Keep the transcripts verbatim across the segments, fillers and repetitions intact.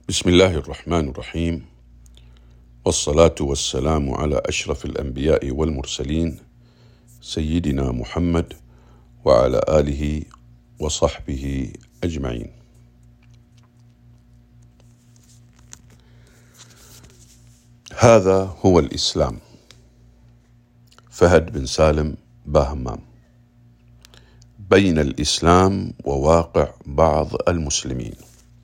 بسم الله الرحمن الرحيم، والصلاة والسلام على أشرف الأنبياء والمرسلين سيدنا محمد وعلى آله وصحبه أجمعين. هذا هو الإسلام. فهد بن سالم باهمام. بين الإسلام وواقع بعض المسلمين.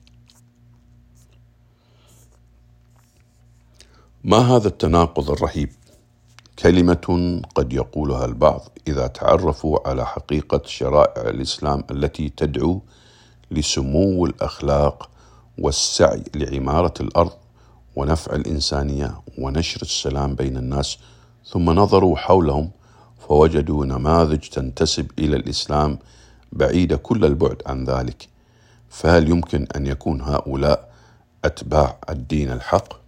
ما هذا التناقض الرهيب؟ كلمة قد يقولها البعض إذا تعرفوا على حقيقة شرائع الإسلام التي تدعو لسمو الأخلاق والسعي لعمارة الأرض ونفع الإنسانية ونشر السلام بين الناس، ثم نظروا حولهم فوجدوا نماذج تنتسب إلى الإسلام بعيدة كل البعد عن ذلك. فهل يمكن أن يكون هؤلاء أتباع الدين الحق؟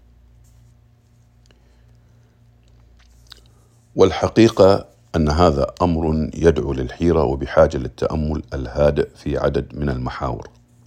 والحقيقة أن هذا أمر يدعو للحيرة وبحاجة للتأمل الهادئ في عدد من المحاور.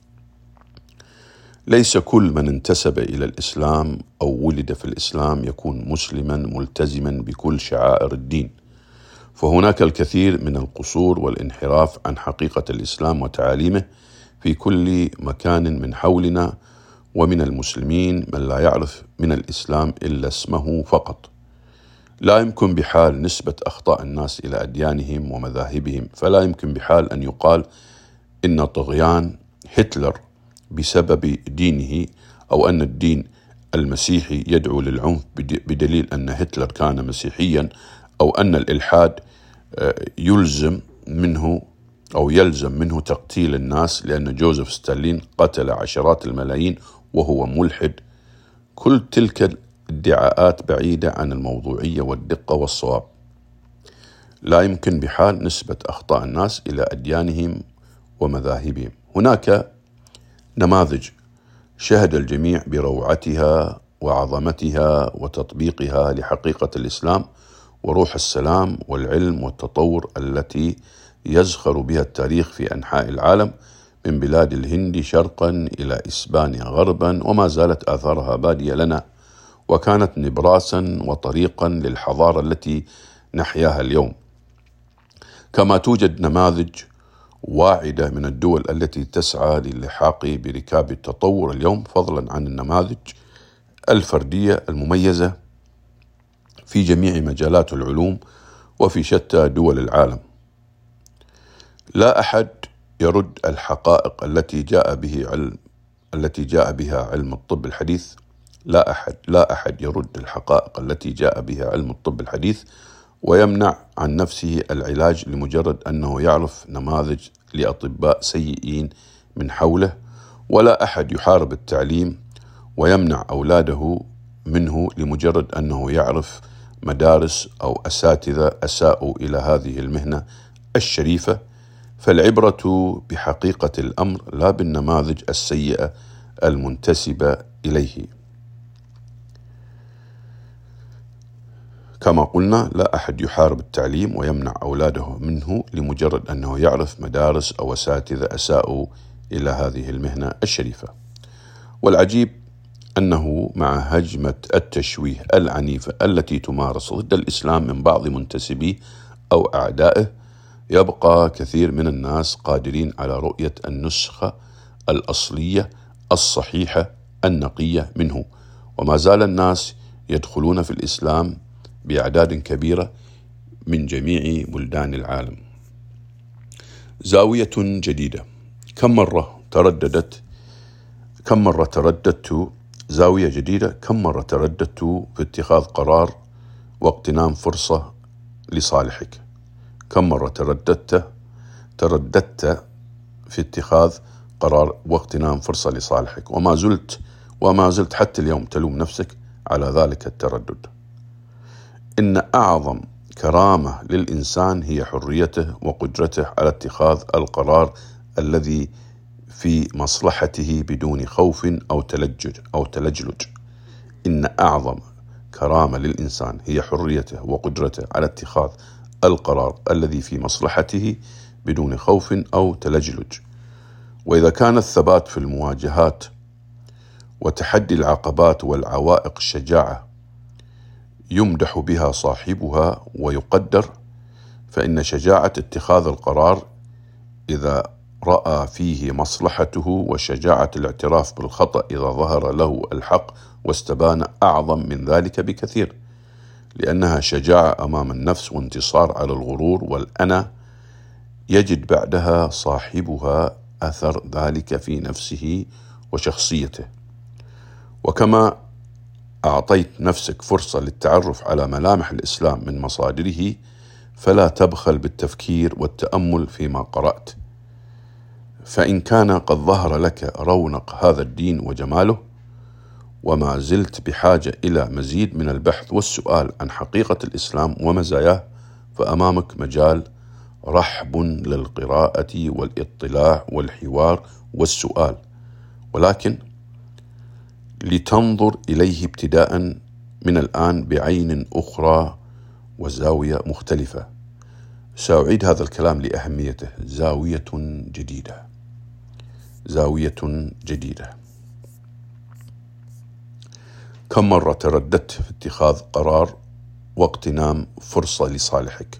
ليس كل من انتسب إلى الإسلام أو ولد في الإسلام يكون مسلما ملتزما بكل شعائر الدين، فهناك الكثير من القصور والانحراف عن حقيقة الإسلام وتعاليمه في كل مكان من حولنا، ومن المسلمين من لا يعرف من الإسلام إلا اسمه فقط. لا يمكن بحال نسبة أخطاء الناس إلى أديانهم ومذاهبهم، فلا يمكن بحال أن يقال إن طغيان هتلر بسبب دينه، أو أن الدين المسيحي يدعو للعنف بدليل أن هتلر كان مسيحيا، أو أن الإلحاد يلزم منه أو يلزم منه تقتيل الناس لأن جوزيف ستالين قتل عشرات الملايين وهو ملحد. كل تلك ادعاءات بعيدة عن الموضوعية والدقة والصواب. لا يمكن بحال نسبة أخطاء الناس إلى أديانهم ومذاهبهم. هناك نماذج شهد الجميع بروعتها وعظمتها وتطبيقها لحقيقة الإسلام وروح السلام والعلم والتطور التي يزخر بها التاريخ في أنحاء العالم، من بلاد الهند شرقا إلى إسبانيا غربا، وما زالت آثارها بادية لنا، وكانت نبراسا وطريقا للحضارة التي نحياها اليوم. كما توجد نماذج واعدة من الدول التي تسعى للحاق بركاب التطور اليوم، فضلا عن النماذج الفردية المميزة في جميع مجالات العلوم وفي شتى دول العالم. لا أحد يرد الحقائق التي جاء به علم التي جاء بها علم الطب الحديث. لا أحد لا أحد يرد الحقائق التي جاء بها علم الطب الحديث ويمنع عن نفسه العلاج لمجرد أنه يعرف نماذج لأطباء سيئين من حوله. ولا أحد يحارب التعليم ويمنع أولاده منه لمجرد أنه يعرف مدارس أو أساتذة أساءوا إلى هذه المهنة الشريفة. فالعبرة بحقيقة الأمر لا بالنماذج السيئة المنتسبة إليه. كما قلنا، لا أحد يحارب التعليم ويمنع أولاده منه لمجرد أنه يعرف مدارس أو أساتذة أساءوا إلى هذه المهنة الشريفة. والعجيب أنه مع هجمة التشويه العنيفة التي تمارس ضد الإسلام من بعض منتسبيه أو أعدائه، يبقى كثير من الناس قادرين على رؤية النسخة الأصلية الصحيحة النقية منه، وما زال الناس يدخلون في الإسلام بأعداد كبيرة من جميع بلدان العالم. زاوية جديدة. كم مرة ترددت كم مرة ترددت زاوية جديدة كم مرة ترددت في اتخاذ قرار واغتنام فرصة لصالحك. كم مرة ترددت ترددت في اتخاذ قرار واغتنام فرصة لصالحك، وما زلت وما زلت حتى اليوم تلوم نفسك على ذلك التردد. إن أعظم كرامة للإنسان هي حريته وقدرته على اتخاذ القرار الذي في مصلحته بدون خوف أو تلجج أو تلجلج. إن أعظم كرامة للإنسان هي حريته وقدرته على اتخاذ القرار الذي في مصلحته بدون خوف أو تلجلج. وإذا كان الثبات في المواجهات وتحدي العقبات والعوائق الشجاعة يمدح بها صاحبها ويقدر، فإن شجاعة اتخاذ القرار إذا رأى فيه مصلحته وشجاعة الاعتراف بالخطأ إذا ظهر له الحق واستبان أعظم من ذلك بكثير، لأنها شجاعة أمام النفس وانتصار على الغرور والأنا يجد بعدها صاحبها أثر ذلك في نفسه وشخصيته. وكما أعطيت نفسك فرصة للتعرف على ملامح الإسلام من مصادره، فلا تبخل بالتفكير والتأمل فيما قرأت، فإن كان قد ظهر لك رونق هذا الدين وجماله وما زلت بحاجة إلى مزيد من البحث والسؤال عن حقيقة الإسلام ومزاياه، فأمامك مجال رحب للقراءة والاطلاع والحوار والسؤال، ولكن لتنظر إليه ابتداء من الآن بعين أخرى وزاوية مختلفة. سأعيد هذا الكلام لأهميته: زاوية جديدة، زاوية جديدة. كم مرة ترددت في اتخاذ قرار واغتنام فرصة لصالحك؟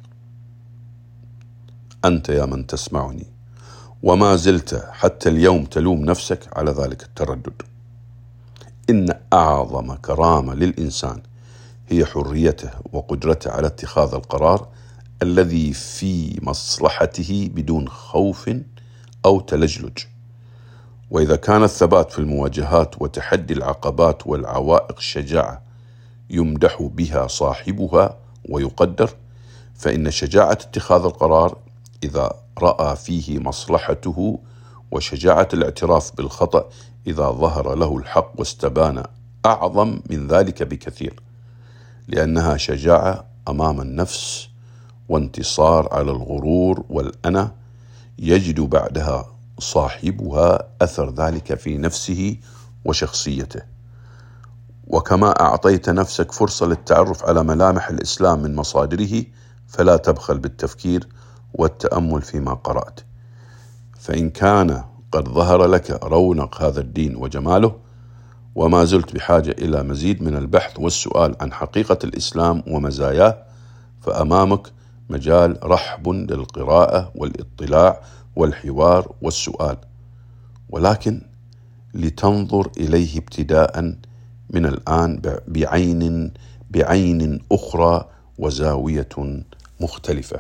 أنت يا من تسمعني وما زلت حتى اليوم تلوم نفسك على ذلك التردد. إن أعظم كرامة للإنسان هي حريته وقدرته على اتخاذ القرار الذي في مصلحته بدون خوف أو تلجلج. وإذا كان الثبات في المواجهات وتحدي العقبات والعوائق الشجاعة يمدح بها صاحبها ويقدر، فإن شجاعة اتخاذ القرار إذا رأى فيه مصلحته وشجاعة الاعتراف بالخطأ إذا ظهر له الحق واستبان أعظم من ذلك بكثير، لأنها شجاعة أمام النفس وانتصار على الغرور والأنا يجد بعدها صاحبها أثر ذلك في نفسه وشخصيته. وكما أعطيت نفسك فرصة للتعرف على ملامح الإسلام من مصادره، فلا تبخل بالتفكير والتأمل فيما قرأت، فإن كان قد ظهر لك رونق هذا الدين وجماله وما زلت بحاجة إلى مزيد من البحث والسؤال عن حقيقة الإسلام ومزاياه، فأمامك مجال رحب للقراءة والاطلاع والحوار والسؤال، ولكن لتنظر إليه ابتداء من الآن بعين بعين أخرى وزاوية مختلفة.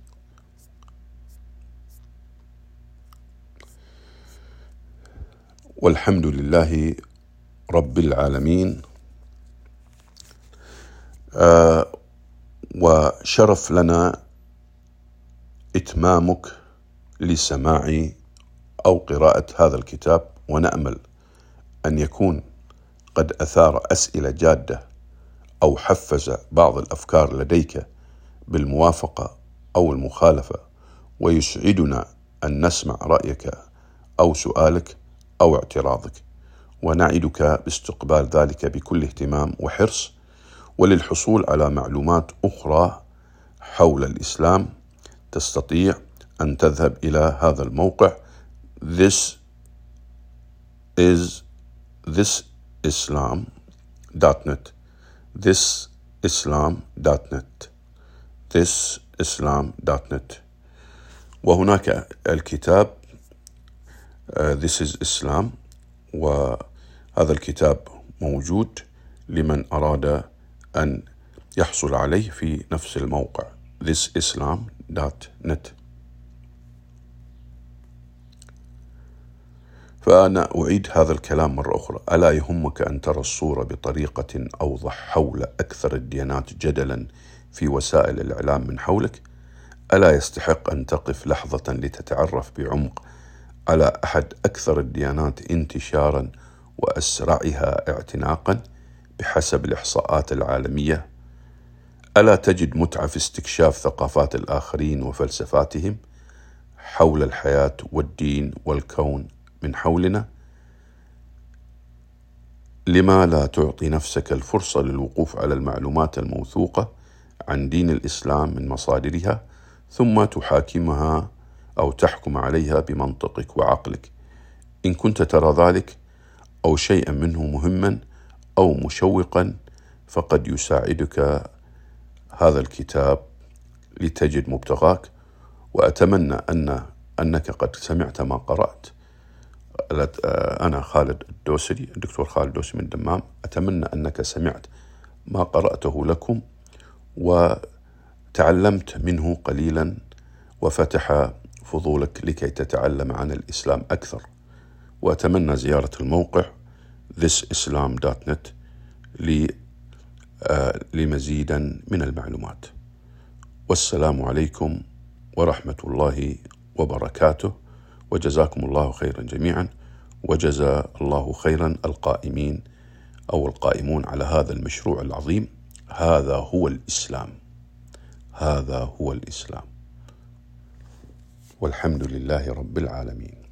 والحمد لله رب العالمين. آه وشرف لنا إتمامك لسماع أو قراءة هذا الكتاب، ونأمل أن يكون قد أثار أسئلة جادة أو حفز بعض الأفكار لديك بالموافقة أو المخالفة، ويسعدنا أن نسمع رأيك أو سؤالك أو اعتراضك، ونعدك باستقبال ذلك بكل اهتمام وحرص. وللحصول على معلومات أخرى حول الإسلام تستطيع أن تذهب إلى هذا الموقع this is this islam dot net this islam dot net this islam dot net. وهناك الكتاب uh, This is Islam، وهذا الكتاب موجود لمن أراد أن يحصل عليه في نفس الموقع this islam dot net. فأنا أعيد هذا الكلام مرة أخرى: ألا يهمك أن ترى الصورة بطريقة أوضح حول أكثر الديانات جدلا في وسائل الإعلام من حولك؟ ألا يستحق أن تقف لحظة لتتعرف بعمق على أحد أكثر الديانات انتشارا وأسرعها اعتناقا بحسب الإحصاءات العالمية؟ ألا تجد متعة في استكشاف ثقافات الآخرين وفلسفاتهم حول الحياة والدين والكون من حولنا؟ لما لا تعطي نفسك الفرصة للوقوف على المعلومات الموثوقة عن دين الإسلام من مصادرها، ثم تحاكمها أو تحكم عليها بمنطقك وعقلك؟ إن كنت ترى ذلك أو شيئا منه مهما أو مشوقا فقد يساعدك هذا الكتاب لتجد مبتغاك. وأتمنى أن أنك قد سمعت ما قرأت. أنا خالد الدوسري، الدكتور خالد الدوسري من دمام. أتمنى أنك سمعت ما قرأته لكم وتعلمت منه قليلا وفتح فضولك لكي تتعلم عن الإسلام أكثر. وأتمنى زيارة الموقع ذس إسلام دوت نت لمزيدا من المعلومات. والسلام عليكم ورحمة الله وبركاته، وجزاكم الله خيرا جميعا، وجزى الله خيرا القائمين أو القائمون على هذا المشروع العظيم. هذا هو الإسلام، هذا هو الإسلام، والحمد لله رب العالمين.